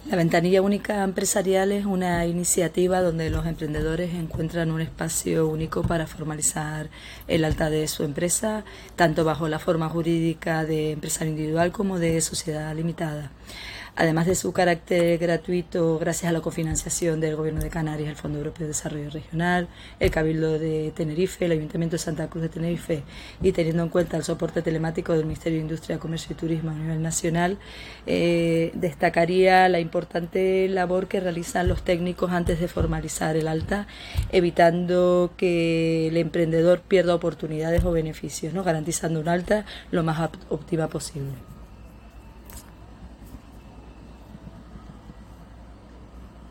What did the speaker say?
La ventanilla única empresarial es una iniciativa donde los emprendedores encuentran un espacio único para formalizar el alta de su empresa, tanto bajo la forma jurídica de empresario individual como de sociedad limitada. Además de su carácter gratuito, gracias a la cofinanciación del Gobierno de Canarias, el Fondo Europeo de Desarrollo Regional, el Cabildo de Tenerife, el Ayuntamiento de Santa Cruz de Tenerife, y teniendo en cuenta el soporte telemático del Ministerio de Industria, Comercio y Turismo a nivel nacional, destacaría la importante labor que realizan los técnicos antes de formalizar el alta, evitando que el emprendedor pierda oportunidades o beneficios, ¿no?, garantizando un alta lo más óptima posible.